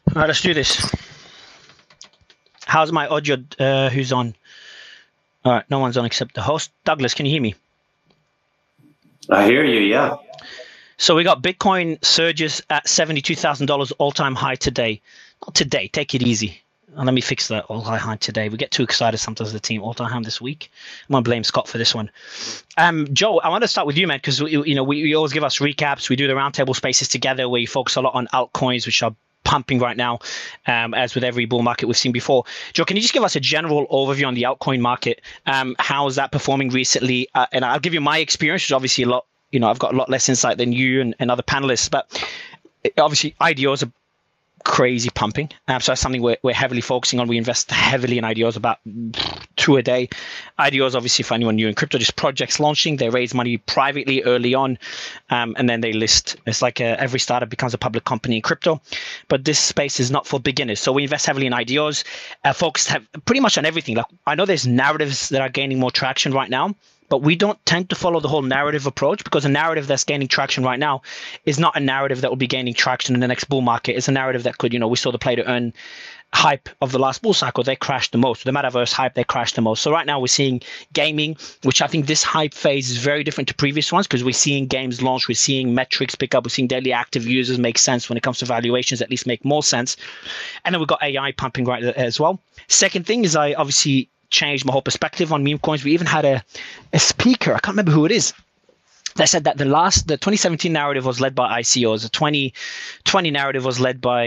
All right, let's do this. How's my audio? Who's on? All right, no one's on except the host. Douglas, can you hear me? I hear you, yeah. So we got Bitcoin surges at $72,000 all-time high today. Not today, take it easy. Let me fix that all-time high today. We get too excited sometimes as a team. All-time high this week. I'm gonna blame Scott for this one. Joe, I want to start with you, man, because we always give us recaps. We do the roundtable spaces together where you focus a lot on altcoins, which are pumping right now, as with every bull market we've seen before. Joe, can you just give us a general overview on the altcoin market? How is that performing recently? And I'll give you my experience, which is obviously a lot. I've got a lot less insight than you and other panelists, but obviously IDOs are crazy pumping. So that's something we're heavily focusing on. We invest heavily in IDOs, about 2 a day. IDOs, obviously, for anyone new in crypto, just projects launching. They raise money privately early on, and then they list. It's like every startup becomes a public company in crypto. But this space is not for beginners. So we invest heavily in IDOs, focused pretty much on everything. Like, I know there's narratives that are gaining more traction right now, but we don't tend to follow the whole narrative approach, because a narrative that's gaining traction right now is not a narrative that will be gaining traction in the next bull market. It's a narrative that could, we saw the play to earn hype of the last bull cycle. They crashed the most. The metaverse hype, they crashed the most. So right now we're seeing gaming, which I think this hype phase is very different to previous ones, because we're seeing games launch, we're seeing metrics pick up, we're seeing daily active users make sense when it comes to valuations, at least make more sense. And then we've got AI pumping right there as well. Second thing is, I obviously changed my whole perspective on meme coins. We even had a speaker, I can't remember who it is, that said that the 2017 narrative was led by ICOs, the 2020 narrative was led by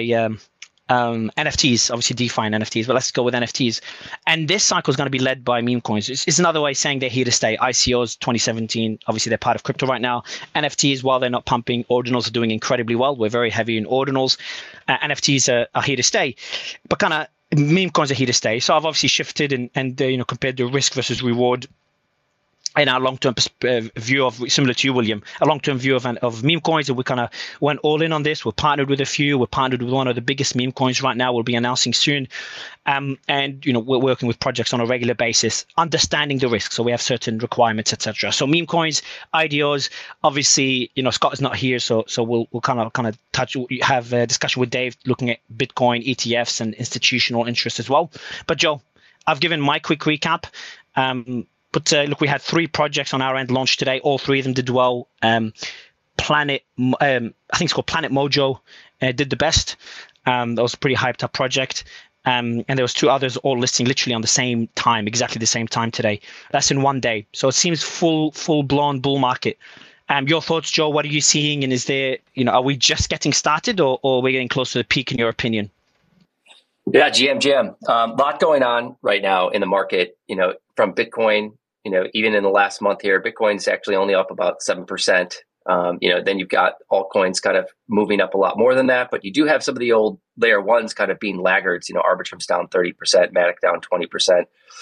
NFTs, obviously DeFi and NFTs, but let's go with NFTs. And this cycle is going to be led by meme coins. It's another way of saying they're here to stay. ICOs 2017, obviously they're part of crypto right now. NFTs, while they're not pumping, ordinals are doing incredibly well. We're very heavy in ordinals. NFTs are here to stay, but kind of meme coins are here to stay. So I've obviously shifted and compared the risk versus reward in our long-term view of, similar to you, William, a long-term view of meme coins, and we kind of went all in on this. We're partnered with a few. We're partnered with one of the biggest meme coins right now. We'll be announcing soon, and we're working with projects on a regular basis, understanding the risk. So we have certain requirements, etc. So meme coins, IDOs. Obviously, Scott is not here, so we'll kind of have a discussion with Dave, looking at Bitcoin, ETFs, and institutional interest as well. But Joe, I've given my quick recap. But look, we had 3 projects on our end launched today. All 3 of them did well. Planet, I think it's called Planet Mojo, did the best. That was a pretty hyped up project. And there was 2 others all listing literally on the same time, exactly the same time today. That's in one day. So it seems full blown bull market. Your thoughts, Joe? What are you seeing? And is there, are we just getting started, or are we getting close to the peak in your opinion? Yeah, GM. Lot going on right now in the market, from Bitcoin, even in the last month here, Bitcoin's actually only up about 7%. Then you've got altcoins kind of moving up a lot more than that, but you do have some of the old layer ones kind of being laggards. Arbitrum's down 30%, Matic down 20%,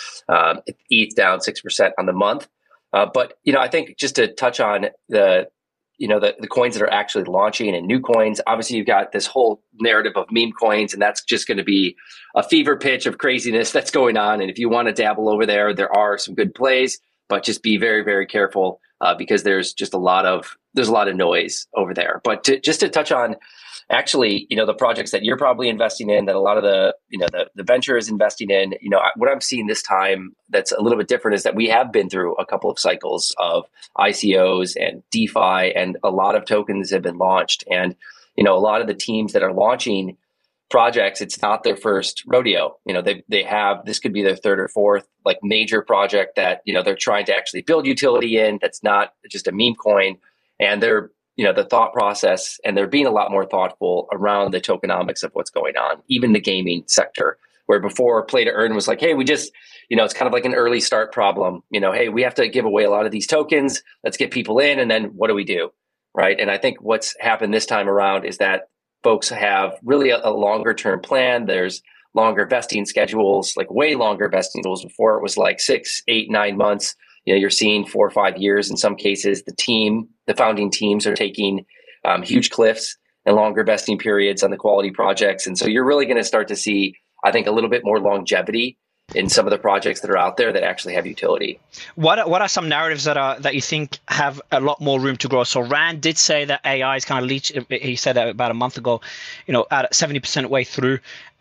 ETH down 6% on the month. But I think just to touch on the coins that are actually launching and new coins, obviously you've got this whole narrative of meme coins, and that's just going to be a fever pitch of craziness that's going on. And if you want to dabble over there, there are some good plays, but just be very, very careful because there's just a lot of noise over there. But just to touch on actually, the projects that you're probably investing in, that a lot of the venture is investing in, what I'm seeing this time that's a little bit different is that we have been through a couple of cycles of ICOs and DeFi, and a lot of tokens have been launched. And, a lot of the teams that are launching projects, it's not their first rodeo. They have, this could be their 3rd or 4th like major project that, they're trying to actually build utility in. That's not just a meme coin. And they're, the thought process, and they're being a lot more thoughtful around the tokenomics of what's going on, even the gaming sector, where before play to earn was like, hey, we just, it's kind of like an early start problem. Hey, we have to give away a lot of these tokens. Let's get people in. And then what do we do? Right. And I think what's happened this time around is that folks have really a longer term plan. There's longer vesting schedules, like way longer vesting schedules. Before it was like 6, 8, 9 months. You're seeing 4 or 5 years in some cases. The founding teams are taking huge cliffs and longer vesting periods on the quality projects. And so you're really going to start to see, I think, a little bit more longevity in some of the projects that are out there that actually have utility. What are some narratives that you think have a lot more room to grow? So Rand did say that AI is kind of he said that about a month ago, at 70% way through.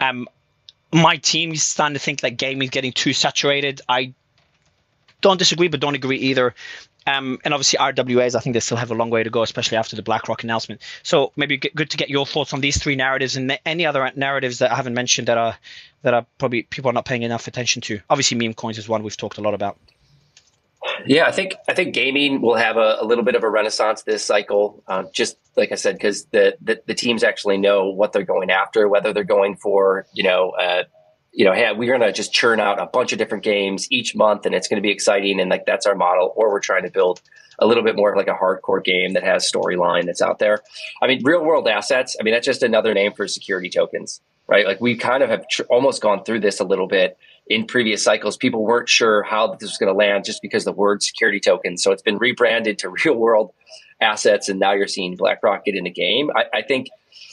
My team is starting to think that gaming is getting too saturated. I don't disagree, but don't agree either. And obviously RWAs, I think they still have a long way to go, especially after the BlackRock announcement. So maybe good to get your thoughts on these three narratives and any other narratives that I haven't mentioned that are probably people are not paying enough attention to. Obviously, meme coins is one we've talked a lot about. Yeah, I think gaming will have a little bit of a renaissance this cycle. Just like I said, because the teams actually know what they're going after, whether they're going for hey, we're going to just churn out a bunch of different games each month and it's going to be exciting. And like, that's our model. Or we're trying to build a little bit more of like a hardcore game that has storyline that's out there. I mean, real world assets. I mean, that's just another name for security tokens, right? Like we kind of have almost gone through this a little bit in previous cycles. People weren't sure how this was going to land just because the word security tokens. So it's been rebranded to real world assets. And now you're seeing BlackRock get in the game. I think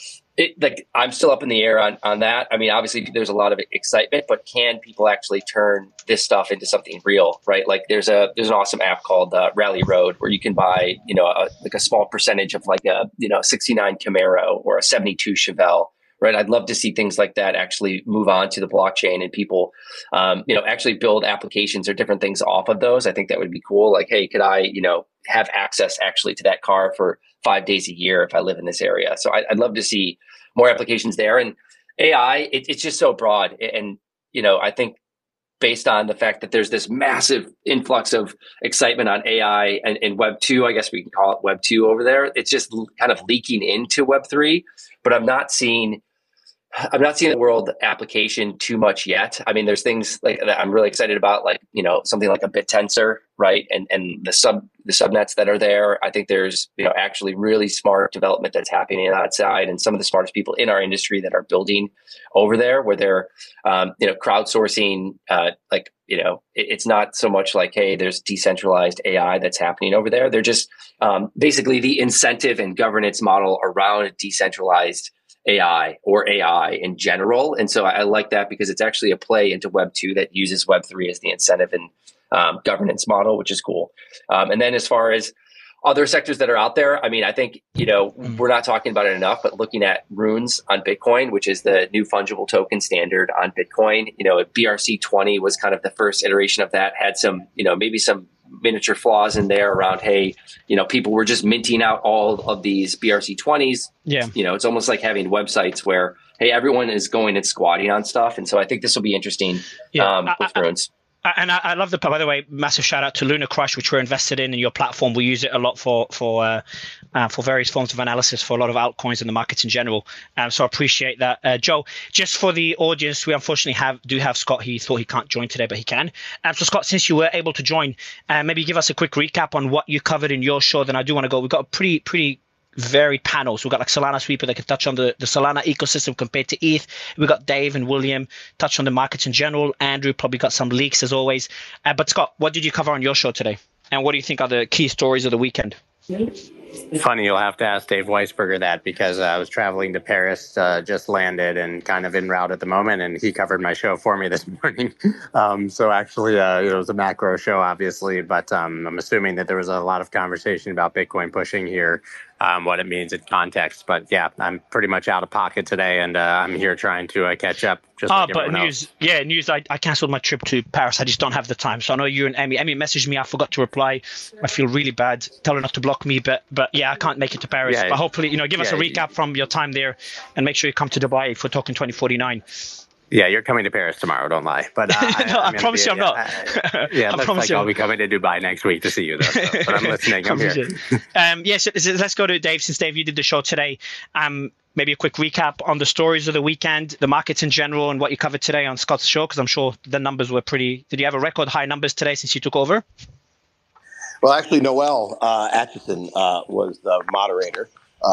I'm still up in the air on that. I mean, obviously there's a lot of excitement, but can people actually turn this stuff into something real, right? Like there's an awesome app called Rally Road where you can buy, a small percentage of like a, 69 Camaro or a 72 Chevelle, right? I'd love to see things like that actually move on to the blockchain and people, actually build applications or different things off of those. I think that would be cool. Like, hey, could I, have access actually to that car for 5 days a year if I live in this area? So I'd love to see more applications there. And AI, it's just so broad. And, I think based on the fact that there's this massive influx of excitement on AI and Web 2, I guess we can call it Web 2 over there, it's just kind of leaking into Web 3, but I'm not seeing the world application too much yet. I mean, there's things like that I'm really excited about, like, something like a BitTensor, right? And the subnets that are there. I think there's, actually really smart development that's happening on that side. And some of the smartest people in our industry that are building over there where they're, crowdsourcing, it's not so much like, hey, there's decentralized AI that's happening over there. They're just basically the incentive and governance model around decentralized AI or AI in general. And so I like that because it's actually a play into Web 2 that uses Web 3 as the incentive and governance model, which is cool. And then as far as other sectors that are out there, I mean, I think, we're not talking about it enough, but looking at Runes on Bitcoin, which is the new fungible token standard on Bitcoin, BRC20 was kind of the first iteration of that, had some, maybe some miniature flaws in there around, hey, people were just minting out all of these BRC20s. Yeah. It's almost like having websites where, hey, everyone is going and squatting on stuff. And so I think this will be interesting with Runes. And I love by the way, massive shout out to Luna Crush, which we're invested in your platform. We use it a lot for various forms of analysis for a lot of altcoins in the markets in general. So I appreciate that. Joe, just for the audience, we unfortunately do have Scott. He thought he can't join today, but he can. So Scott, since you were able to join, maybe give us a quick recap on what you covered in your show. Then I do want to go. We've got a pretty varied panels. We've got like Solana Sweeper that can touch on the Solana ecosystem compared to ETH. We've got Dave and William touch on the markets in general. Andrew probably got some leaks as always. But Scott, what did you cover on your show today? And what do you think are the key stories of the weekend? Funny, you'll have to ask Dave Weisberger that because I was traveling to Paris, just landed and kind of en route at the moment, and he covered my show for me this morning. So actually, it was a macro show, obviously, but I'm assuming that there was a lot of conversation about Bitcoin pushing here, what it means in context. But yeah, I'm pretty much out of pocket today, and I'm here trying to catch up. But news. I canceled my trip to Paris. I just don't have the time. So I know you and Emmy messaged me. I forgot to reply. I feel really bad. Tell her not to block me. But yeah, I can't make it to Paris. Yeah, but hopefully, give us a recap from your time there, and make sure you come to Dubai if we're talking 2049. Yeah, you're coming to Paris tomorrow. Don't lie. But I promise you I'm not. I'll be coming to Dubai next week to see you, though. So, but I'm listening. I'm here. Let's go to Dave. Since Dave, you did the show today. Maybe a quick recap on the stories of the weekend, the markets in general, and what you covered today on Scott's show, because I'm sure the numbers were pretty. Did you have a record high numbers today since you took over? Well, actually, Noelle Atchison was the moderator,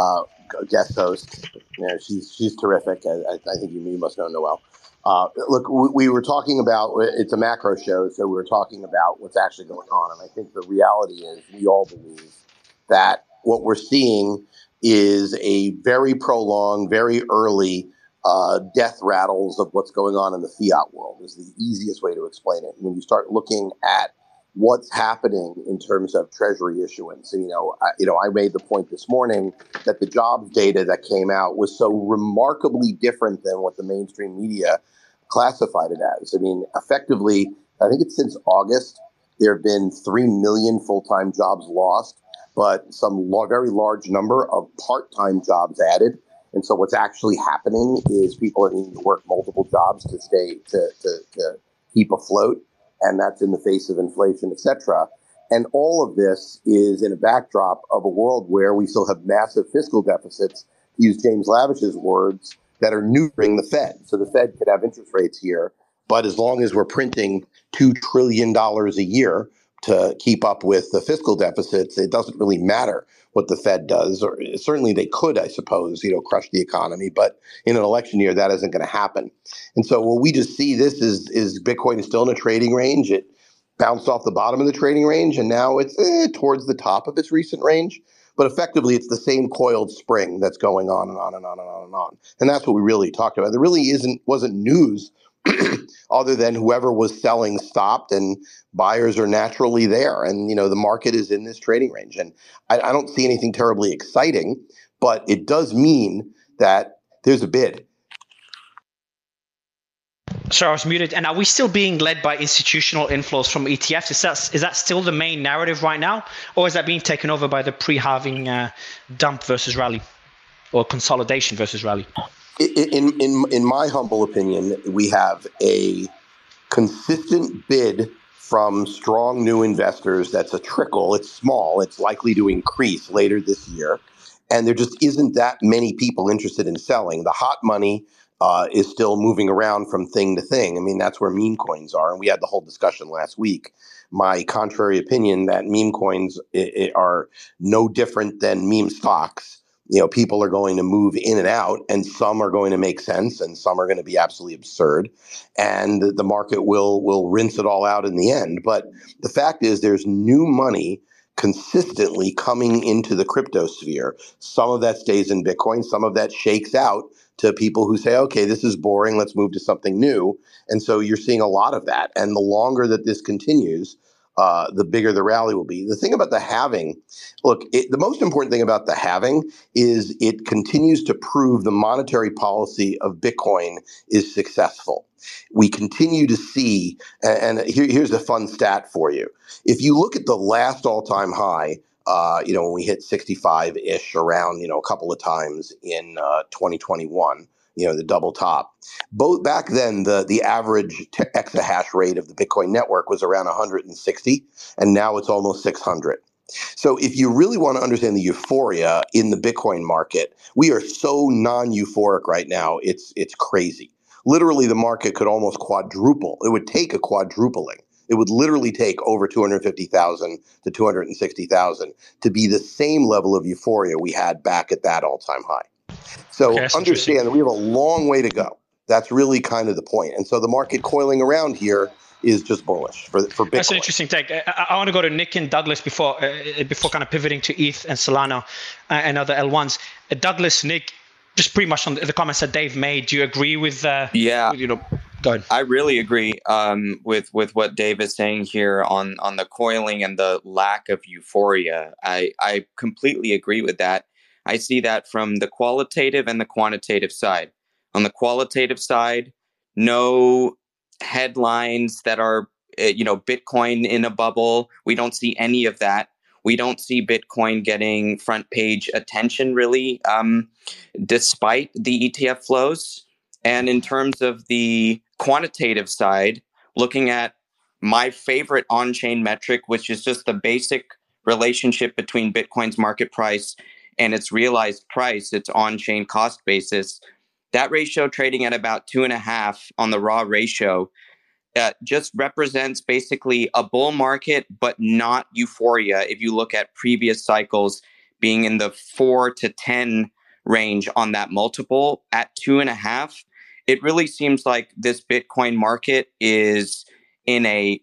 guest host. She's terrific. I think you must know Noelle. Look, we were talking about, it's a macro show, so we were talking about what's actually going on. And I think the reality is we all believe that what we're seeing is a very prolonged, very early death rattles of what's going on in the fiat world is the easiest way to explain it. When you start looking at what's happening in terms of treasury issuance, and I made the point this morning that the jobs data that came out was so remarkably different than what the mainstream media classified it as. I mean, effectively, I think it's since August, there have been 3 million full-time jobs lost, but some very large number of part-time jobs added. And so what's actually happening is people are needing to work multiple jobs to stay to keep afloat, and that's in the face of inflation, et cetera. And all of this is in a backdrop of a world where we still have massive fiscal deficits, to use James Lavish's words, that are neutering the Fed. So the Fed could have interest rates here, but as long as we're printing $2 trillion a year to keep up with the fiscal deficits, it doesn't really matter what the Fed does, or certainly they could, I suppose, crush the economy. But in an election year, that isn't going to happen. And so what we just see this is Bitcoin is still in a trading range. It bounced off the bottom of the trading range, and now it's towards the top of its recent range. But effectively, it's the same coiled spring that's going on and on and on and on and on. And that's what we really talked about. There really wasn't news other than whoever was selling stopped and buyers are naturally there. And, the market is in this trading range. And I don't see anything terribly exciting, but it does mean that there's a bid. Sorry, I was muted. And are we still being led by institutional inflows from ETFs? Is that still the main narrative right now? Or is that being taken over by the pre-halving dump versus rally, or consolidation versus rally? In my humble opinion, we have a consistent bid from strong new investors. That's a trickle. It's small. It's likely to increase later this year. And there just isn't that many people interested in selling. The hot money is still moving around from thing to thing. I mean, that's where meme coins are. And we had the whole discussion last week. My contrary opinion that meme coins are no different than meme stocks. People are going to move in and out, and some are going to make sense, and some are going to be absolutely absurd, and the market will rinse it all out in the end. But the fact is, there's new money consistently coming into the crypto sphere. Some of that stays in Bitcoin, some of that shakes out to people who say, okay, this is boring, let's move to something new. And so you're seeing a lot of that. And the longer that this continues, the bigger the rally will be. The thing about the halving, look, the most important thing about the halving is it continues to prove the monetary policy of Bitcoin is successful. We continue to see, and here's a fun stat for you. If you look at the last all-time high, when we hit 65-ish around, a couple of times in 2021, the double top. Both back then, the average exahash rate of the Bitcoin network was around 160, and now it's almost 600. So if you really want to understand the euphoria in the Bitcoin market, we are so non-euphoric right now, it's crazy. Literally, the market could almost quadruple. It would take a quadrupling. It would literally take over 250,000 to 260,000 to be the same level of euphoria we had back at that all-time high. So understand that we have a long way to go. That's really kind of the point. And so the market coiling around here is just bullish for Bitcoin. That's an interesting take. I want to go to Nick and Douglas before kind of pivoting to ETH and Solana and other L1s. Douglas, Nick, just pretty much on the comments that Dave made, do you agree with? Yeah. Go ahead. I really agree with what Dave is saying here on the coiling and the lack of euphoria. I completely agree with that. I see that from the qualitative and the quantitative side. On the qualitative side, no headlines that are, Bitcoin in a bubble. We don't see any of that. We don't see Bitcoin getting front page attention, really, despite the ETF flows. And in terms of the quantitative side, looking at my favorite on-chain metric, which is just the basic relationship between Bitcoin's market price and its realized price, its on-chain cost basis, that ratio trading at about 2.5 on the raw ratio just represents basically a bull market, but not euphoria. If you look at previous cycles being in the 4 to 10 range on that multiple, at 2.5, it really seems like this Bitcoin market is in a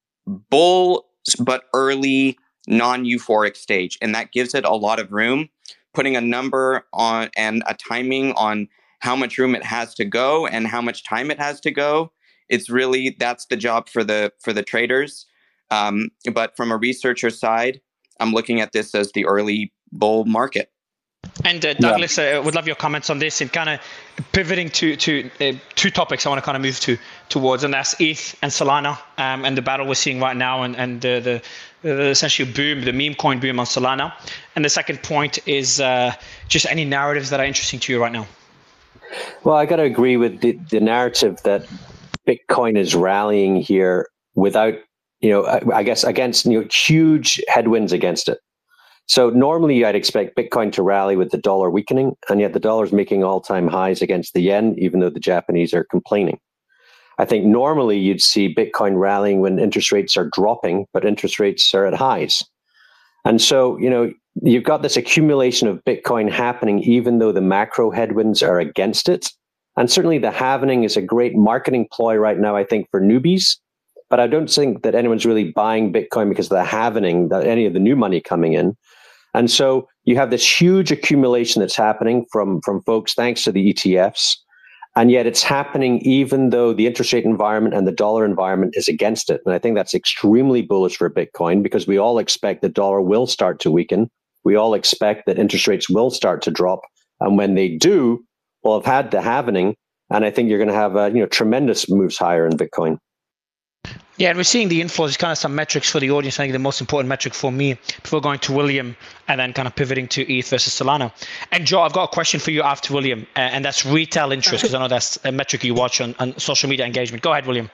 bull but early non-euphoric stage. And that gives it a lot of room. Putting a number on and a timing on how much room it has to go and how much time it has to go. That's the job for the traders. But from a researcher side, I'm looking at this as the early bull market. And Douglas, would love your comments on this and kind of pivoting to two topics I want to kind of move towards, and that's ETH and Solana and the battle we're seeing right now, and the essentially boom, the meme coin boom on Solana. And the second point is just any narratives that are interesting to you right now. Well, I got to agree with the narrative that Bitcoin is rallying here without, I guess against huge headwinds against it. So normally I'd expect Bitcoin to rally with the dollar weakening, and yet the dollar is making all-time highs against the yen, even though the Japanese are complaining. I think normally you'd see Bitcoin rallying when interest rates are dropping, but interest rates are at highs. And so, you've got this accumulation of Bitcoin happening, even though the macro headwinds are against it. And certainly the halvening is a great marketing ploy right now, I think, for newbies. But I don't think that anyone's really buying Bitcoin because of the halvening, any of the new money coming in. And so you have this huge accumulation that's happening from folks thanks to the ETFs. And yet it's happening even though the interest rate environment and the dollar environment is against it. And I think that's extremely bullish for Bitcoin because we all expect the dollar will start to weaken. We all expect that interest rates will start to drop. And when they do, we'll have had the halvening. And I think you're going to have tremendous moves higher in Bitcoin. Yeah, and we're seeing the inflows, kind of some metrics for the audience. I think the most important metric for me before going to William and then kind of pivoting to ETH versus Solana. And Joe, I've got a question for you after William, and that's retail interest, because I know that's a metric you watch on social media engagement. Go ahead, William.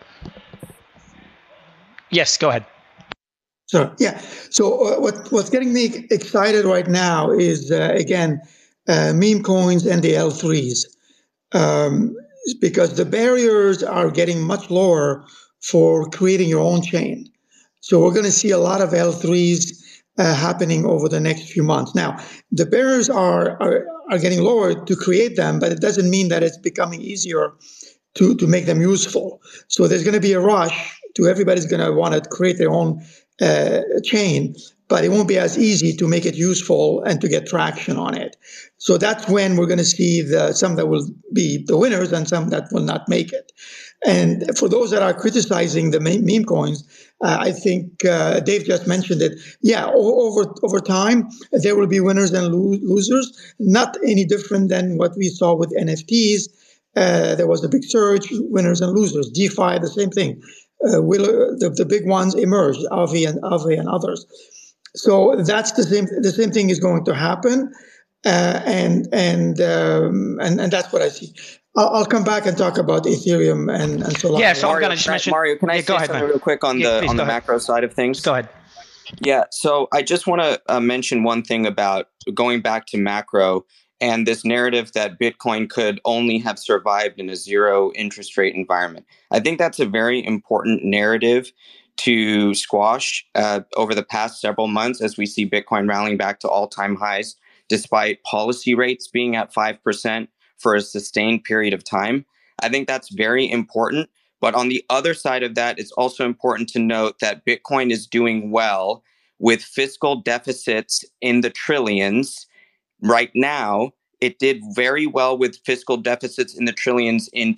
Yes, go ahead. So, yeah. So what's getting me excited right now is, again, meme coins and the L3s, because the barriers are getting much lower for creating your own chain. So we're going to see a lot of L3s happening over the next few months. Now, the barriers are getting lower to create them, but it doesn't mean that it's becoming easier to make them useful. So there's going to be a rush to everybody's going to want to create their own chain, but it won't be as easy to make it useful and to get traction on it. So that's when we're going to see some that will be the winners and some that will not make it. And for those that are criticizing the meme coins, I think Dave just mentioned it. Yeah, over time, there will be winners and losers, not any different than what we saw with NFTs. There was a big surge, winners and losers. DeFi, the same thing. The big ones emerged, Aave and others. So that's the same thing is going to happen, and that's what I see. I'll come back and talk about Ethereum and Solana. Yeah, so I'm going to just mention. Mario, can I say something real quick on the macro side of things? Go ahead. Yeah, so I just want to mention one thing about going back to macro and this narrative that Bitcoin could only have survived in a zero interest rate environment. I think that's a very important narrative to squash over the past several months as we see Bitcoin rallying back to all-time highs, despite policy rates being at 5% for a sustained period of time. I think that's very important. But on the other side of that, it's also important to note that Bitcoin is doing well with fiscal deficits in the trillions. Right now, it did very well with fiscal deficits in the trillions in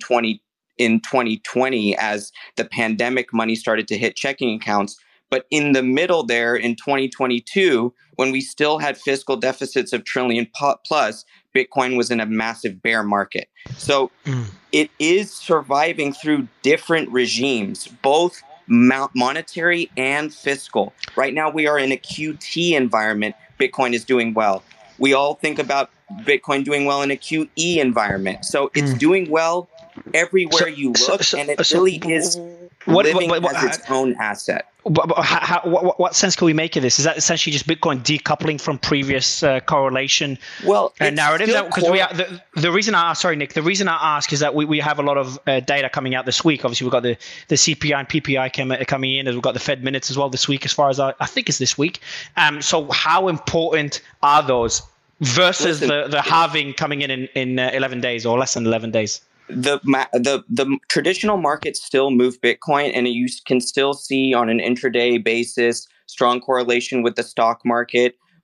2020 as the pandemic money started to hit checking accounts. But in the middle there in 2022, when we still had fiscal deficits of trillion plus, Bitcoin was in a massive bear market. So it is surviving through different regimes, both monetary and fiscal. Right now, we are in a QT environment. Bitcoin is doing well. We all think about Bitcoin doing well in a QE environment. So it's doing well everywhere you look, and it really is living as its own asset. What sense can we make of this? Is that essentially just Bitcoin decoupling from previous correlation narrative? Because the reason I ask, sorry, Nick, the reason I ask is that we have a lot of data coming out this week. Obviously, we've got the CPI and PPI coming in, and we've got the Fed minutes as well this week, as far as I think it's this week. So how important are those versus the halving coming in 11 days or less than 11 days? The traditional markets still move Bitcoin, and you can still see on an intraday basis strong correlation with the stock market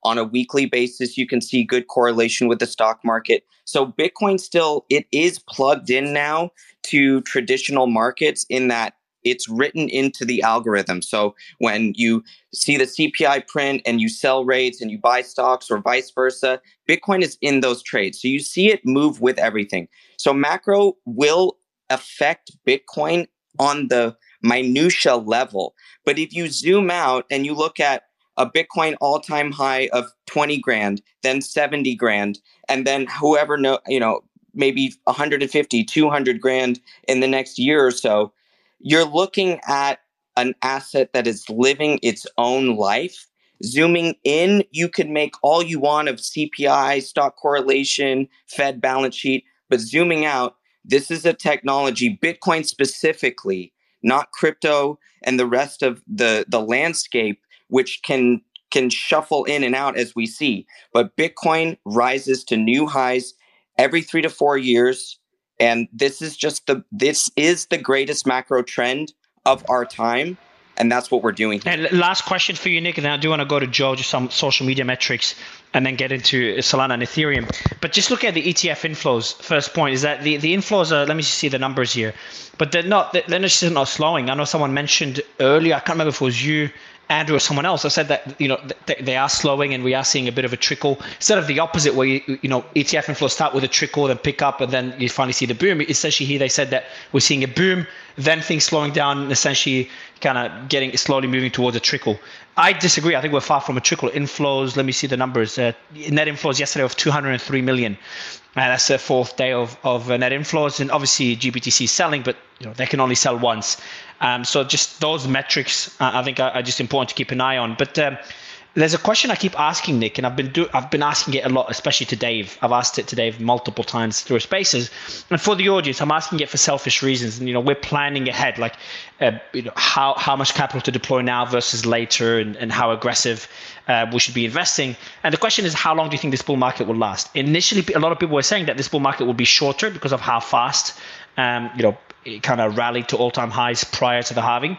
On a weekly basis, you can see good correlation with the stock market. So Bitcoin still, it is plugged in now to traditional markets in that it's written into the algorithm. So when you see the CPI print and you sell rates and you buy stocks or vice versa, Bitcoin is in those trades. So you see it move with everything. So macro will affect Bitcoin on the minutia level. But if you zoom out and you look at a Bitcoin all-time high of 20 grand, then 70 grand, and then whoever maybe 150, 200 grand in the next year or so, you're looking at an asset that is living its own life. Zooming in, you can make all you want of CPI, stock correlation, Fed balance sheet, but zooming out, this is a technology, Bitcoin specifically, not crypto and the rest of the landscape, which can shuffle in and out as we see. But Bitcoin rises to new highs every 3 to 4 years. And this is the greatest macro trend of our time. And that's what we're doing here. And last question for you, Nick, and then I do want to go to Joe, just some social media metrics, and then get into Solana and Ethereum. But just look at the ETF inflows. First point is that the inflows are, let me see the numbers here, but they're not slowing. I know someone mentioned earlier, I can't remember if it was you, Andrew, or someone else. I said that they are slowing and we are seeing a bit of a trickle instead of the opposite, where ETF inflows start with a trickle, then pick up, and then you finally see the boom. Essentially, here they said that we're seeing a boom, then things slowing down, and essentially kind of getting slowly moving towards a trickle. I disagree. I think we're far from a trickle. Inflows, let me see the numbers. Net inflows yesterday of 203 million. That's the fourth day of net inflows, and obviously GBTC is selling, but they can only sell once. So just those metrics, I think are just important to keep an eye on. But there's a question I keep asking, Nick, and I've been asking it a lot, especially to Dave. I've asked it to Dave multiple times through Spaces, and for the audience, I'm asking it for selfish reasons. And we're planning ahead, like how much capital to deploy now versus later, and how aggressive we should be investing. And the question is, how long do you think this bull market will last? Initially, a lot of people were saying that this bull market will be shorter because of how fast it kind of rallied to all-time highs prior to the halving.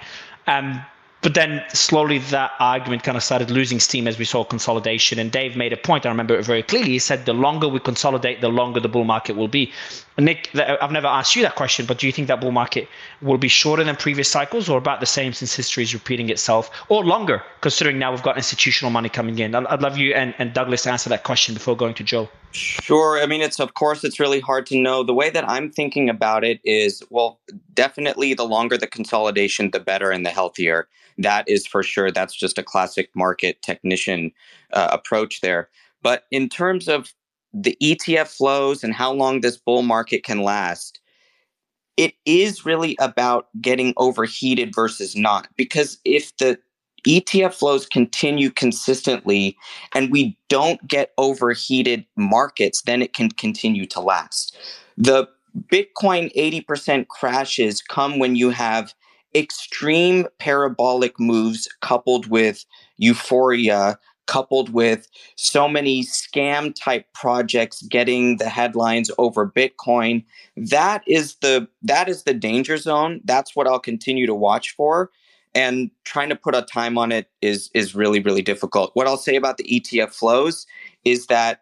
But then slowly that argument kind of started losing steam as we saw consolidation. And Dave made a point, I remember it very clearly. He said the longer we consolidate, the longer the bull market will be. Nick, I've never asked you that question, but do you think that bull market will be shorter than previous cycles, or about the same since history is repeating itself, or longer, considering now we've got institutional money coming in? I'd love you and Douglas to answer that question before going to Joe. Sure. I mean, it's really hard to know. The way that I'm thinking about it is, well, definitely the longer the consolidation, the better and the healthier. That is for sure. That's just a classic market technician approach there. But in terms of the ETF flows and how long this bull market can last, it is really about getting overheated versus not. Because if the ETF flows continue consistently and we don't get overheated markets, then it can continue to last. The Bitcoin 80% crashes come when you have extreme parabolic moves coupled with euphoria, coupled with so many scam type projects getting the headlines over Bitcoin. That is the danger zone. That's what I'll continue to watch for. And trying to put a time on it is really, really difficult. What I'll say about the ETF flows is that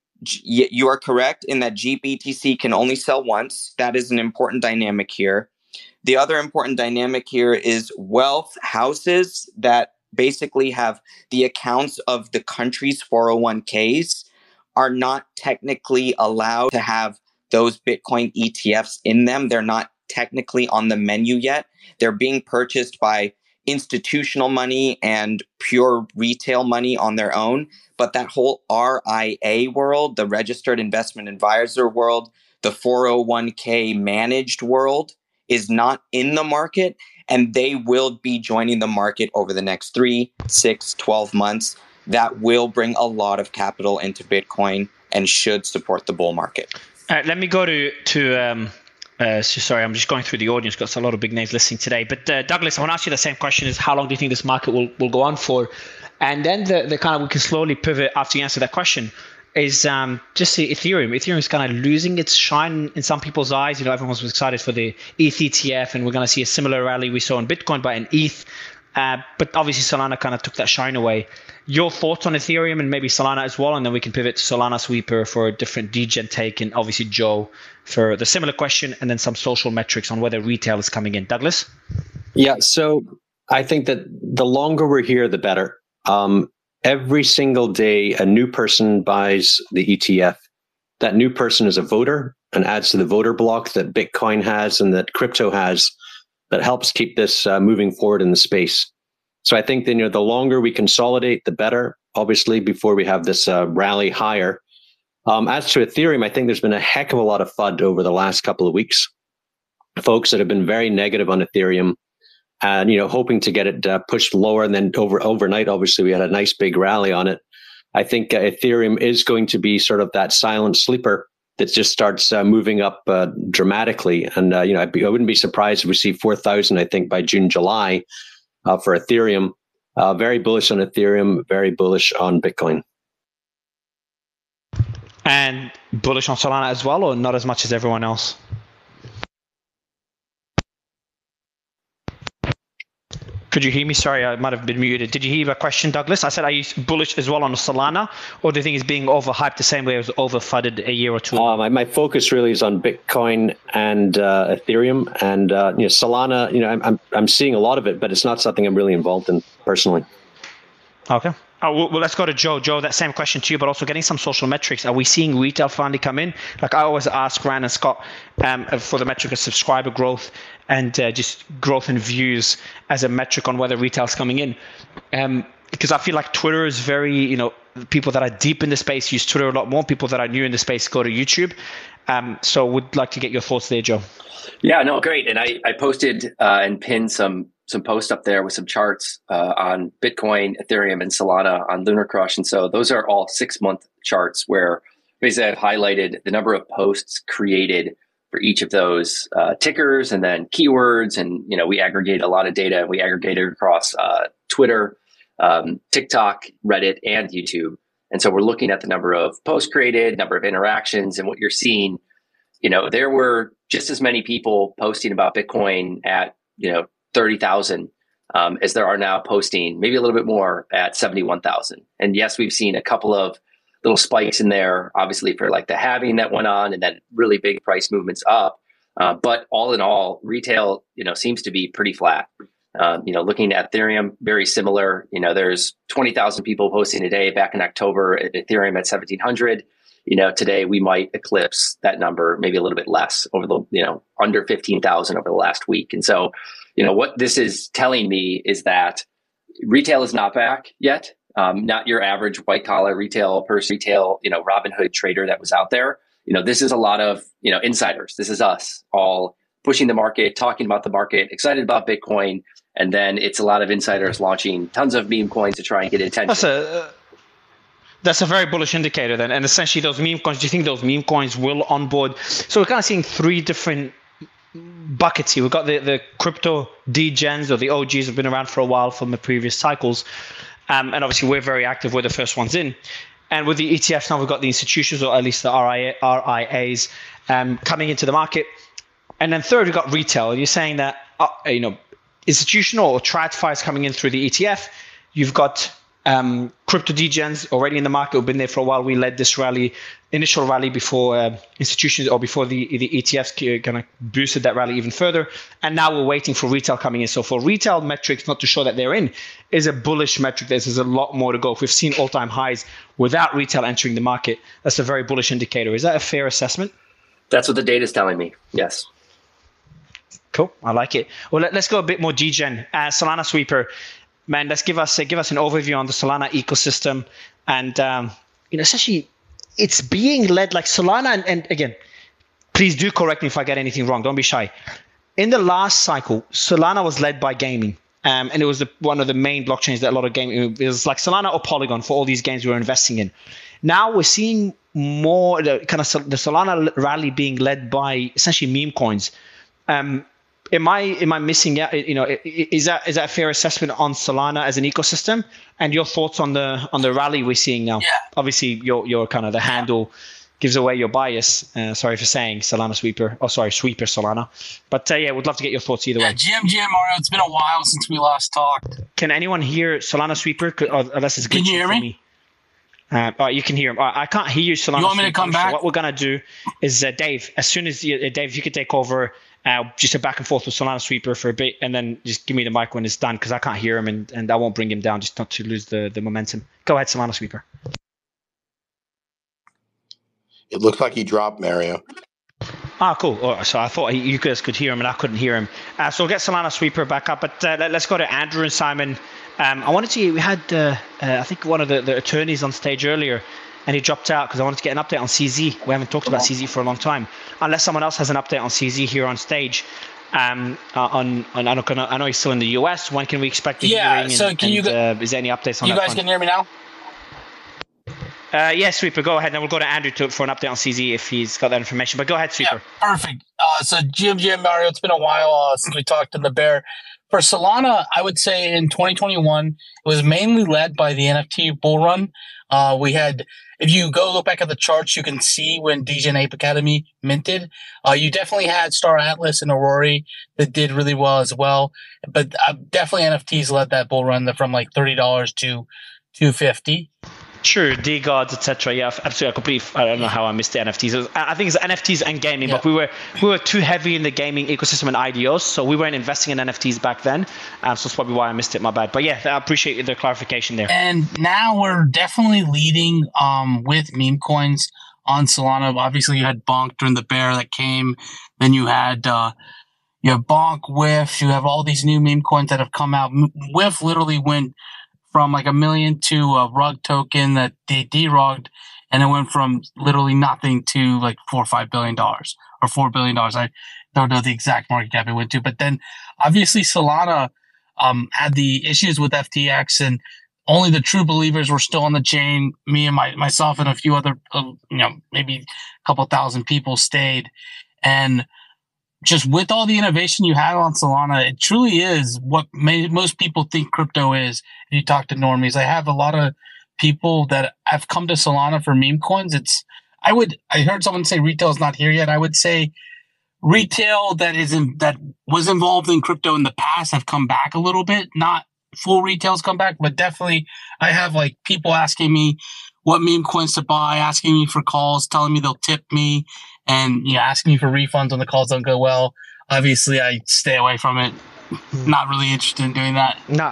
you are correct in that GBTC can only sell once. That is an important dynamic here. The other important dynamic here is wealth houses that basically have the accounts of the country's 401ks are not technically allowed to have those Bitcoin ETFs in them. They're not technically on the menu yet. They're being purchased by institutional money and pure retail money on their own. But that whole RIA world, the registered investment advisor world, the 401k managed world is not in the market, and they will be joining the market over the next 3, 6, 12 months. That will bring a lot of capital into Bitcoin and should support the bull market. All right, let me go to sorry, I'm just going through the audience. Got a lot of big names listening today. But Douglas, I want to ask you the same question: is how long do you think this market will go on for? And then the kind of, we can slowly pivot after you answer that question, is just the Ethereum. Ethereum is kind of losing its shine in some people's eyes. Everyone was excited for the ETH ETF, and we're going to see a similar rally we saw in Bitcoin, but in ETH. But obviously Solana kind of took that shine away. Your thoughts on Ethereum and maybe Solana as well, and then we can pivot to Solana Sweeper for a different degen take, and obviously Joe for the similar question, and then some social metrics on whether retail is coming in. Douglas? Yeah, so I think that the longer we're here, the better. Every single day, a new person buys the ETF. That new person is a voter and adds to the voter block that Bitcoin has and that crypto has, that helps keep this moving forward in the space. So I think that, the longer we consolidate, the better, obviously, before we have this rally higher. As to Ethereum, I think there's been a heck of a lot of FUD over the last couple of weeks. Folks that have been very negative on Ethereum and, hoping to get it pushed lower. And then overnight, obviously, we had a nice big rally on it. I think Ethereum is going to be sort of that silent sleeper that just starts moving up dramatically. And, I wouldn't be surprised if we see 4,000, I think, by June, July for Ethereum. Very bullish on Ethereum, very bullish on Bitcoin. And bullish on Solana as well, or not as much as everyone else? Could you hear me? Sorry, I might have been muted. Did you hear my question, Douglas? I said, are you bullish as well on Solana, or do you think it's being overhyped the same way it was over-fudded a year or two ago? My focus really is on Bitcoin and Ethereum, and Solana. I'm seeing a lot of it, but it's not something I'm really involved in personally. Okay. Well, let's go to Joe. Joe, that same question to you, but also getting some social metrics. Are we seeing retail finally come in? Like I always ask Rand and Scott for the metric of subscriber growth and just growth in views as a metric on whether retail's coming in. Because I feel like Twitter is very, people that are deep in the space use Twitter a lot more. People that are new in the space go to YouTube. So would like to get your thoughts there, Joe. Yeah, no, great. And I posted and pinned some posts up there with some charts on Bitcoin, Ethereum, and Solana on Lunar Crush. And so those are all 6-month charts where basically I've highlighted the number of posts created for each of those tickers and then keywords. And, we aggregate a lot of data. We aggregate it across Twitter, TikTok, Reddit, and YouTube. And so we're looking at the number of posts created, number of interactions, and what you're seeing. There were just as many people posting about Bitcoin at, 30,000 as there are now posting, maybe a little bit more at 71,000. And yes, we've seen a couple of little spikes in there, obviously for like the halving that went on and then really big price movements up. But all in all, retail, seems to be pretty flat. Looking at Ethereum, very similar. There's 20,000 people posting a day back in October at Ethereum at 1,700. Today we might eclipse that number, maybe a little bit less over the, under 15,000 over the last week. And so, what this is telling me is that retail is not back yet. Not your average white collar retail person, retail, Robinhood trader that was out there. This is a lot of, insiders. This is us all pushing the market, talking about the market, excited about Bitcoin. And then it's a lot of insiders launching tons of meme coins to try and get attention. That's a very bullish indicator then. And essentially those meme coins, do you think those meme coins will onboard? So we're kind of seeing 3 different buckets here. We've got the crypto degens, or the OGs have been around for a while from the previous cycles. And obviously we're very active. We're the first ones in. And with the ETFs now, we've got the institutions, or at least the RIAs coming into the market. And then third, we've got retail. You're saying that, institutional or TradFi is coming in through the ETF. You've got crypto degens already in the market. We've been there for a while. We led this initial rally before institutions, or before the ETFs kind of boosted that rally even further. And now we're waiting for retail coming in. So for retail metrics, not to show that they're in, is a bullish metric. There's a lot more to go. If we've seen all-time highs without retail entering the market, that's a very bullish indicator. Is that a fair assessment? That's what the data is telling me. Yes. Cool. I like it. Well, let's go a bit more degen. Solana Sweeper. Man, let's give us an overview on the Solana ecosystem, and essentially, it's being led like Solana. And again, please do correct me if I get anything wrong. Don't be shy. In the last cycle, Solana was led by gaming, and it was one of the main blockchains that a lot of gaming. It was like Solana or Polygon for all these games we were investing in. Now we're seeing more the Solana rally being led by essentially meme coins. Am I missing out? Is that a fair assessment on Solana as an ecosystem? And your thoughts on the rally we're seeing now? Yeah. Obviously, you're kind of the handle gives away your bias. Sorry for saying Solana Sweeper. Oh, sorry, Sweeper Solana. But yeah, would love to get your thoughts either way. GM Mario, it's been a while since we last talked. Can anyone hear Solana Sweeper? Unless it's glitchy. Can you hear me? You can hear him. I can't hear you, Solana. You want me to come back? So what we're gonna do is Dave. As soon as Dave, if you could take over, just a back and forth with Solana Sweeper for a bit, and then just give me the mic when it's done, because I can't hear him, and I won't bring him down, just not to lose the momentum. Go ahead, Solana Sweeper. It looks like he dropped, Mario. Cool. Oh, so I thought you guys could hear him, and I couldn't hear him. So we'll get Solana Sweeper back up, but let's go to Andrew and Simon. I wanted to. We had I think one of the attorneys on stage earlier, and he dropped out because I wanted to get an update on CZ. We haven't talked about CZ for a long time. Unless someone else has an update on CZ here on stage. I know he's still in the US. When can we expect the hearing? So is there any updates on that? You guys front? Can hear me now? Yes, Sweeper, go ahead. Then we'll go to Andrew for an update on CZ if he's got that information. But go ahead, Sweeper. Yeah, perfect. So GM Mario, it's been a while since we talked to the Bear. For Solana, I would say in 2021, it was mainly led by the NFT bull run. We had, if you go look back at the charts, you can see when DGen Ape Academy minted. You definitely had Star Atlas and Aurora that did really well as well. But definitely NFTs led that bull run from like $30 to $250. True, DeGods, etc. Yeah, absolutely. I don't know how I missed the NFTs. I think it's NFTs and gaming, but we were too heavy in the gaming ecosystem and IDOs, so we weren't investing in NFTs back then. So that's probably why I missed it. My bad. But yeah, I appreciate the clarification there. And now we're definitely leading with meme coins on Solana. Obviously, you had Bonk during the bear that came. Then you had Bonk, Whiff. You have all these new meme coins that have come out. Whiff literally went from like $1 million to a rug token that they derugged, and it went from literally nothing to like $4 or $5 billion or $4 billion. I don't know the exact market cap it went to, but then obviously Solana had the issues with FTX, and only the true believers were still on the chain. Me and myself and a few other, maybe a couple thousand people stayed, and just with all the innovation you had on Solana, it truly is what most people think crypto is. If you talk to normies, I have a lot of people that have come to Solana for meme coins. I heard someone say retail is not here yet. I would say retail that was involved in crypto in the past have come back a little bit. Not full retail's come back, but definitely I have like people asking me what meme coins to buy, asking me for calls, telling me they'll tip me, and asking me for refunds when the calls don't go well. Obviously, I stay away from it. Not really interested in doing that. No.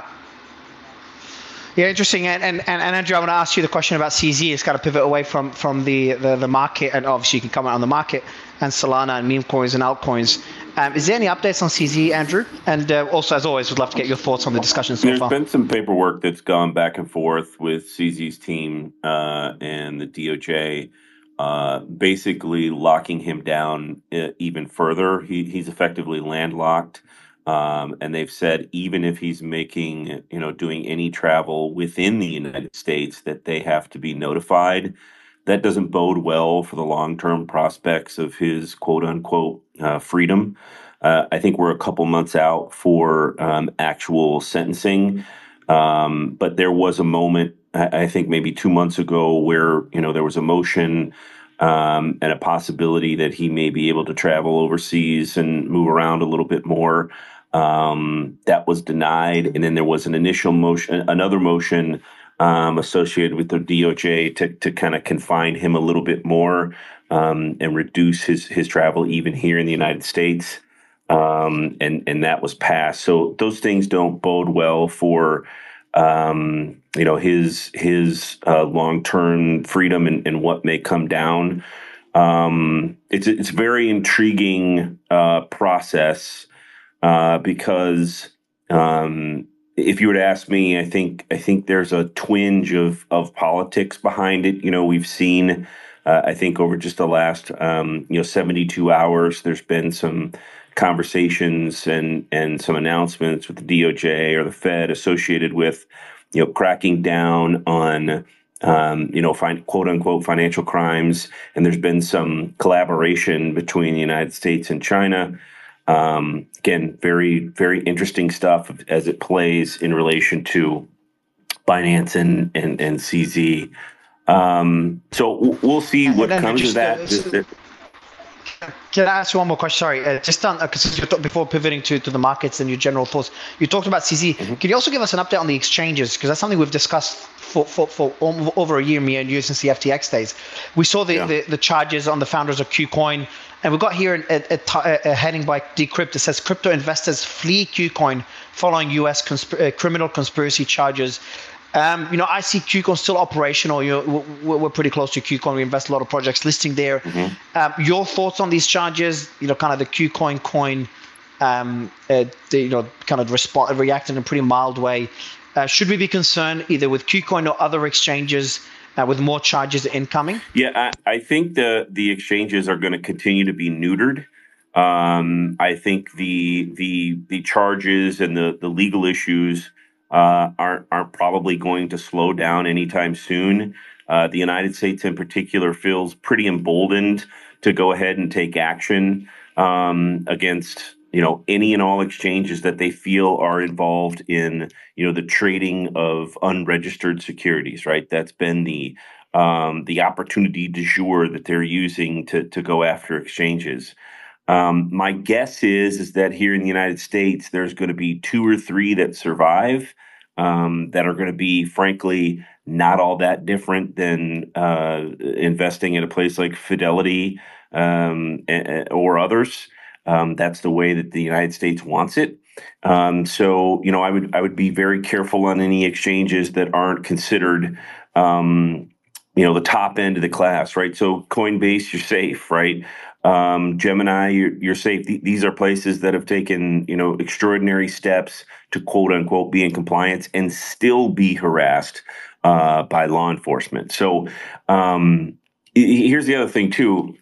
Yeah, interesting. And Andrew, I want to ask you the question about CZ. It's got to pivot away from the market, and obviously you can comment on the market and Solana and meme coins and altcoins. Is there any updates on CZ, Andrew? And also, as always, would love to get your thoughts on the discussion so far. There's been some paperwork that's gone back and forth with CZ's team and the DOJ, basically locking him down even further. He's effectively landlocked. And they've said even if he's making, doing any travel within the United States, that they have to be notified. That doesn't bode well for the long-term prospects of his quote-unquote freedom. I think we're a couple months out for actual sentencing. But there was a moment, I think maybe 2 months ago, where, there was a motion and a possibility that he may be able to travel overseas and move around a little bit more. That was denied. And then there was an initial motion, another motion associated with the DOJ to kind of confine him a little bit more and reduce his travel even here in the United States. And that was passed. So those things don't bode well for his long-term freedom and what may come down. It's a very intriguing process because if you were to ask me, I think there's a twinge of politics behind it. We've seen, I think over just the last 72 hours, there's been some conversations and some announcements with the DOJ or the Fed associated with, cracking down on, quote unquote financial crimes. And there's been some collaboration between the United States and China. Again, very, very interesting stuff as it plays in relation to Binance and CZ. So we'll see what comes of that. Can I ask you one more question? Sorry, just on because before pivoting to the markets and your general thoughts, you talked about CZ. Mm-hmm. Can you also give us an update on the exchanges? Because that's something we've discussed for over a year, me and you, since the FTX days. We saw the charges on the founders of KuCoin, and we got here a heading by Decrypt that says crypto investors flee KuCoin following U.S. criminal conspiracy charges. I see KuCoin still operational. We're pretty close to KuCoin. We invest a lot of projects listing there. Mm-hmm. Your thoughts on these charges? Kind of the KuCoin coin, kind of reacted in a pretty mild way. Should we be concerned either with KuCoin or other exchanges with more charges incoming? Yeah, I think the exchanges are going to continue to be neutered. I think the charges and the legal issues aren't probably going to slow down anytime soon. The United States in particular feels pretty emboldened to go ahead and take action against any and all exchanges that they feel are involved in the trading of unregistered securities. Right, that's been the opportunity du jour that they're using to go after exchanges. My guess is that here in the United States, there's going to be 2 or 3 that survive that are going to be, frankly, not all that different than investing in a place like Fidelity or others. That's the way that the United States wants it. So I would be very careful on any exchanges that aren't considered the top end of the class, right? So Coinbase, you're safe, right? Gemini, you're safe. These are places that have taken, extraordinary steps to quote unquote be in compliance and still be harassed by law enforcement. So here's the other thing too.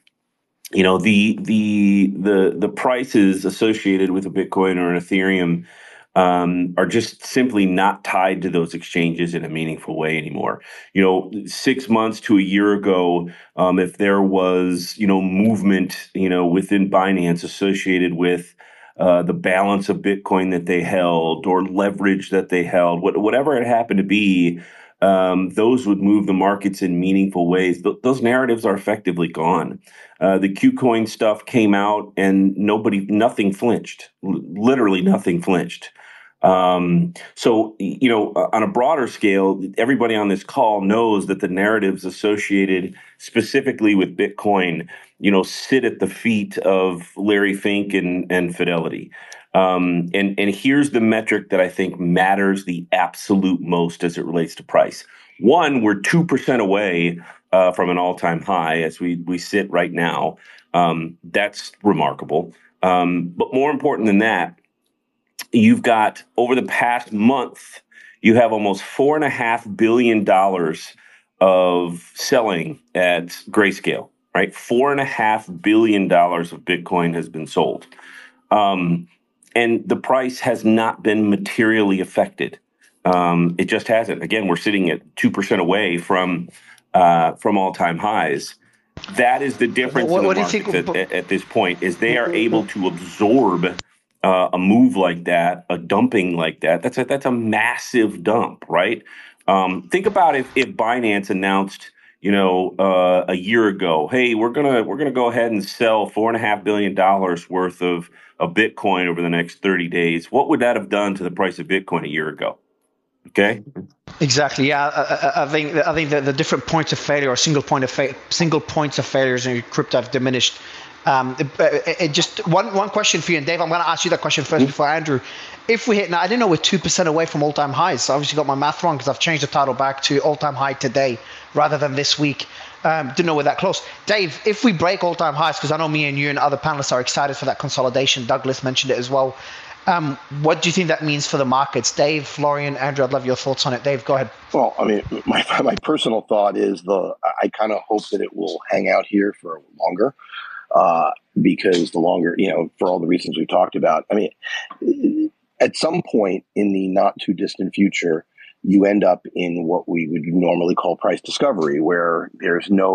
The prices associated with a Bitcoin or an Ethereum are just simply not tied to those exchanges in a meaningful way anymore. 6 months to a year ago, if there was, movement, within Binance associated with the balance of Bitcoin that they held or leverage that they held, whatever it happened to be, those would move the markets in meaningful ways. Those narratives are effectively gone. The KuCoin stuff came out and nothing flinched. Literally nothing flinched. So, on a broader scale, everybody on this call knows that the narratives associated specifically with Bitcoin, sit at the feet of Larry Fink and Fidelity. And here's the metric that I think matters the absolute most as it relates to price. One, we're 2% away from an all-time high as we sit right now. That's remarkable. But more important than that, you've got, over the past month, you have almost $4.5 billion of selling at Grayscale, right? $4.5 billion of Bitcoin has been sold. And the price has not been materially affected. It just hasn't. Again, we're sitting at 2% away from all-time highs. That is the difference in the market at this point, is they are able to absorb a move like that, a dumping like that. That's a massive dump, right? Think about if Binance announced, a year ago, hey, we're gonna go ahead and sell $4.5 billion worth of Bitcoin over the next 30 days. What would that have done to the price of Bitcoin a year ago? Okay. Exactly. Yeah, I think the different points of failure or single points of failures in crypto have diminished. Just one question for you, and Dave, I'm going to ask you that question first before Andrew. If we hit, now I didn't know we're 2% away from all-time highs, so I obviously got my math wrong because I've changed the title back to all-time high today rather than this week. Didn't know we're that close. Dave, if we break all-time highs, because I know me and you and other panelists are excited for that consolidation, Douglas mentioned it as well. What do you think that means for the markets? Dave, Florian, Andrew, I'd love your thoughts on it. Dave, go ahead. Well, I mean, my personal thought is I kind of hope that it will hang out here for longer. Because the longer, for all the reasons we talked about, I mean, at some point in the not too distant future, you end up in what we would normally call price discovery, where there's no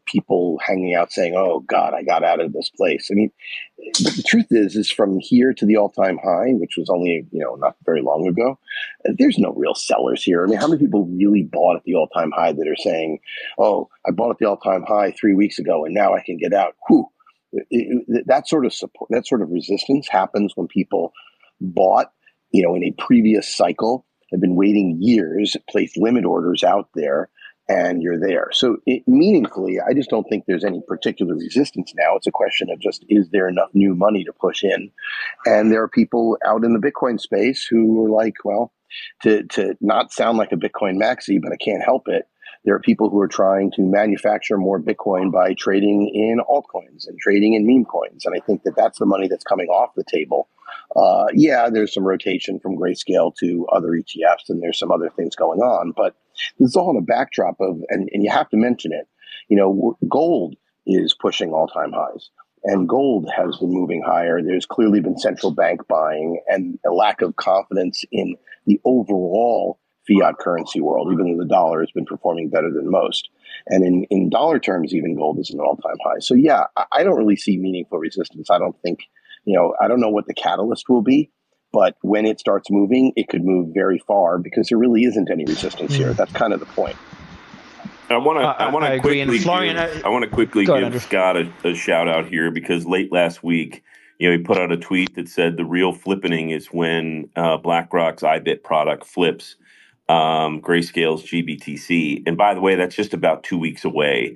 people hanging out saying, "Oh God, I got out of this place." I mean, but the truth is from here to the all-time high, which was only not very long ago, there's no real sellers here. I mean, how many people really bought at the all-time high that are saying, "Oh, I bought at the all-time high 3 weeks ago, and now I can get out"? Whew. That sort of support, that sort of resistance happens when people bought, in a previous cycle, have been waiting years, placed limit orders out there, and you're there. So meaningfully, I just don't think there's any particular resistance now. It's a question of just, is there enough new money to push in? And there are people out in the Bitcoin space who are like, well, to not sound like a Bitcoin maxi, but I can't help it. There are people who are trying to manufacture more Bitcoin by trading in altcoins and trading in meme coins. And I think that that's the money that's coming off the table. There's some rotation from Grayscale to other ETFs, and there's some other things going on. But this is all in a backdrop of, and you have to mention it, gold is pushing all-time highs. And gold has been moving higher. There's clearly been central bank buying and a lack of confidence in the overall fiat currency world, even though the dollar has been performing better than most. And in dollar terms, even gold is an all-time high. So yeah, I don't really see meaningful resistance. I don't think, I don't know what the catalyst will be, but when it starts moving, it could move very far because there really isn't any resistance here. That's kind of the point. I want to quickly give ahead, Scott a shout out here, because late last week, he put out a tweet that said the real flippening is when BlackRock's IBIT product flips Grayscale's GBTC. And by the way, that's just about 2 weeks away.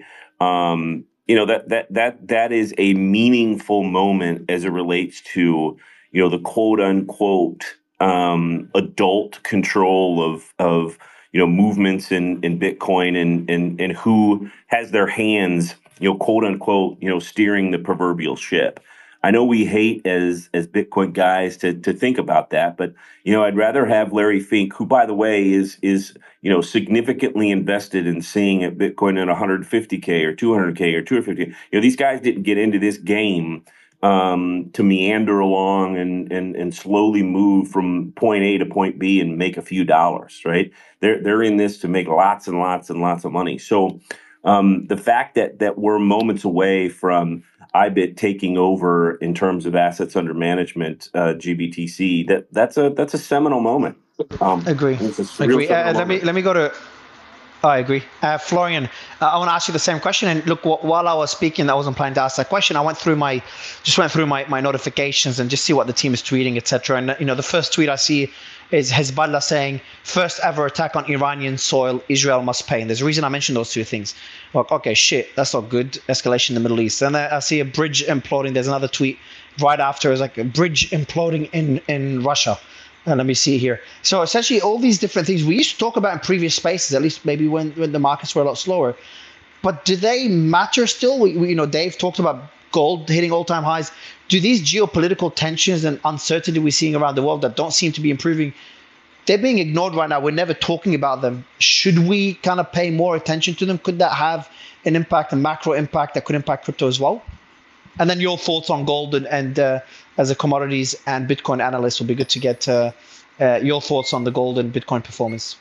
That is a meaningful moment as it relates to, the quote unquote adult control of movements in Bitcoin and who has their hands, quote unquote, steering the proverbial ship. I know we hate as Bitcoin guys to think about that, but I'd rather have Larry Fink, who, by the way, is significantly invested in seeing at Bitcoin at 150K or 200K or 250. These guys didn't get into this game to meander along and slowly move from point A to point B and make a few dollars, right? They're in this to make lots and lots and lots of money. So the fact that we're moments away from IBIT taking over in terms of assets under management, GBTC, that's a seminal moment. Agree. Let me go to. I agree. Florian, I want to ask you the same question. And look, while I was speaking, I wasn't planning to ask that question. I went through my notifications and just see what the team is tweeting, etc. And the first tweet I see is Hezbollah saying, "First ever attack on Iranian soil, Israel must pay." And there's a reason I mentioned those two things. Like, okay, shit, that's not good. Escalation in the Middle East. And then I see a bridge imploding. There's another tweet right after. It's like a bridge imploding in Russia. And let me see here. So essentially, all these different things we used to talk about in previous spaces, at least maybe when the markets were a lot slower. But do they matter still? Dave talked about gold hitting all-time highs. Do these geopolitical tensions and uncertainty we're seeing around the world that don't seem to be improving, they're being ignored right now? We're never talking about them. Should we kind of pay more attention to them? Could that have an impact, a macro impact that could impact crypto as well? And then your thoughts on gold and as a commodities and Bitcoin analyst, will be good to get your thoughts on the gold and Bitcoin performance.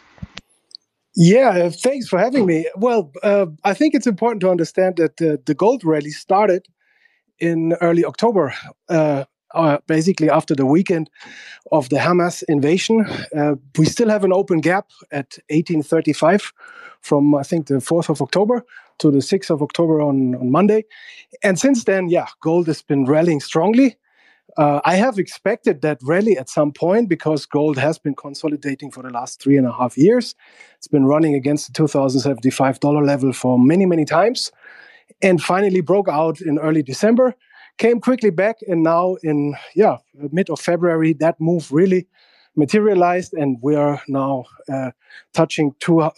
Yeah, thanks for having me. Well, I think it's important to understand that the gold rally started in early October, basically after the weekend of the Hamas invasion. We still have an open gap at 1835 from, I think, the 4th of October to the 6th of October on Monday. And since then, gold has been rallying strongly. I have expected that rally at some point because gold has been consolidating for the last 3.5 years. It's been running against the $2,075 level for many, many times, and finally broke out in early December, came quickly back, and now in mid of February, that move really materialized, and we are now touching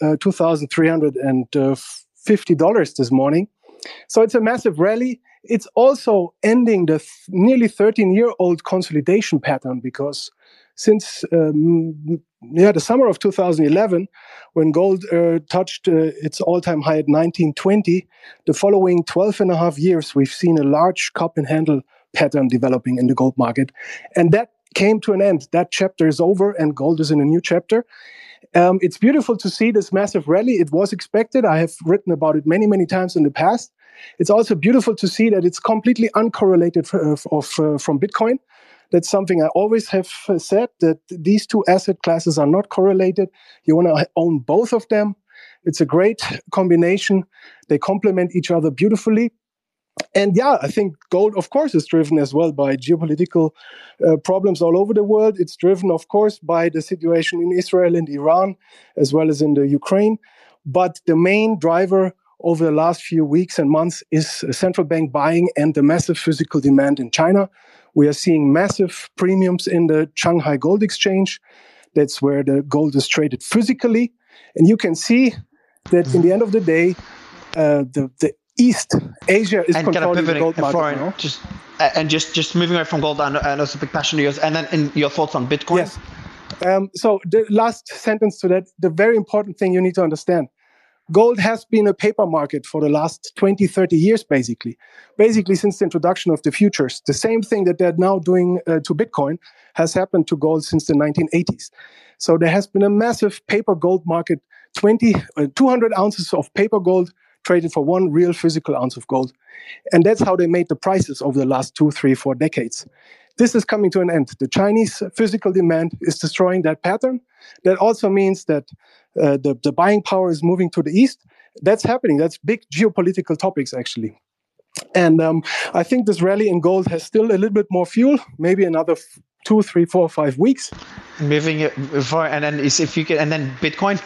$2,350 this morning. So it's a massive rally. It's also ending the nearly 13-year-old consolidation pattern, because since the summer of 2011, when gold touched its all-time high at 1920, the following 12.5 years, we've seen a large cup and handle pattern developing in the gold market. And that came to an end. That chapter is over, and gold is in a new chapter. It's beautiful to see this massive rally. It was expected. I have written about it many, many times in the past. It's also beautiful to see that it's completely uncorrelated from Bitcoin. That's something I always have said, that these two asset classes are not correlated. You want to own both of them. It's a great combination. They complement each other beautifully. And yeah, I think gold, of course, is driven as well by geopolitical problems all over the world. It's driven, of course, by the situation in Israel and Iran, as well as in the Ukraine. But the main driver over the last few weeks and months is central bank buying and the massive physical demand in China. We are seeing massive premiums in the Shanghai Gold Exchange. That's where the gold is traded physically. And you can see that in the end of the day, the East Asia is controlling the gold market. Florian, just moving away from gold, I know it's a big passion of yours. And then in your thoughts on Bitcoin? Yes. So the last sentence to that, the very important thing you need to understand, gold has been a paper market for the last 20, 30 years, basically since the introduction of the futures. The same thing that they're now doing to Bitcoin has happened to gold since the 1980s. So there has been a massive paper gold market, 200 ounces of paper gold traded for one real physical ounce of gold. And that's how they made the prices over the last 2, 3, 4 decades. This is coming to an end. The Chinese physical demand is destroying that pattern. That also means that the buying power is moving to the east. That's happening. That's big geopolitical topics, actually. And I think this rally in gold has still a little bit more fuel, maybe another 2, 3, 4, 5 weeks. Moving it for, and then if you can, and then Bitcoin.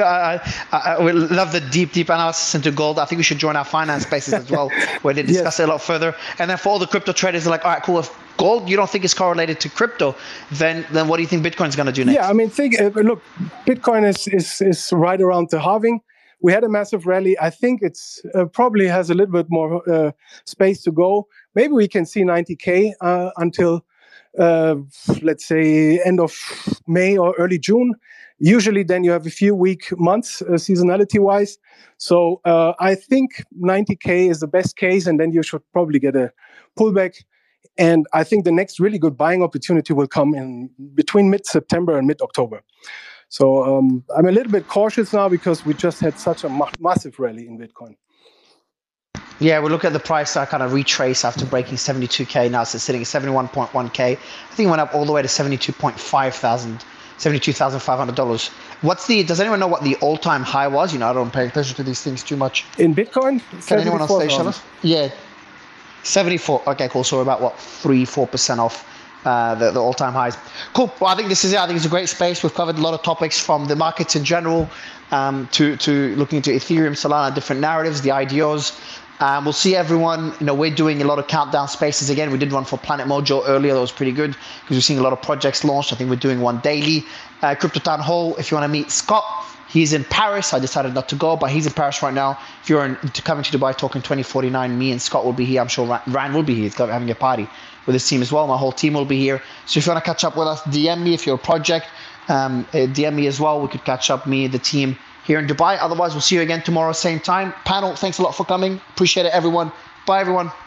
I would love the deep analysis into gold. I think we should join our finance spaces as well, where they discuss it a lot further. And then for all the crypto traders, they're like, all right, cool. If gold you don't think is correlated to crypto, then what do you think Bitcoin's going to do next? Yeah, I mean, look, Bitcoin is right around the halving. We had a massive rally. I think it's probably has a little bit more space to go. Maybe we can see 90K until let's say end of May or early June. Usually then you have a few weak months seasonality wise. So I think 90K is the best case, and then you should probably get a pullback. And I think the next really good buying opportunity will come in between mid-September and mid-October. So I'm a little bit cautious now because we just had such a massive rally in Bitcoin. Yeah, we look at the price. I kind of retrace after breaking 72K. Now it's sitting at 71.1K. I think it went up all the way to $72,500. Does anyone know what the all-time high was? I don't pay attention to these things too much. In Bitcoin? Can anyone else say, Charlotte? Yeah, 74. Okay, cool. So we're about 3-4% off the all-time highs. Cool. Well, I think this is it. I think it's a great space. We've covered a lot of topics from the markets in general to looking into Ethereum, Solana, different narratives, the IDOs. We'll see everyone. We're doing a lot of countdown spaces again. We did one for Planet Mojo earlier. That was pretty good because we're seeing a lot of projects launched. I think we're doing one daily. Crypto Town Hall. If you want to meet Scott, he's in Paris. I decided not to go, but he's in Paris right now. If you're coming to Dubai talking 2049, me and Scott will be here. I'm sure Rand will be here. He's having a party with his team as well. My whole team will be here. So if you want to catch up with us, DM me. If you're a project, DM me as well. We could catch up, me and the team here in Dubai. Otherwise, we'll see you again tomorrow, same time. Panel, thanks a lot for coming. Appreciate it, everyone. Bye, everyone.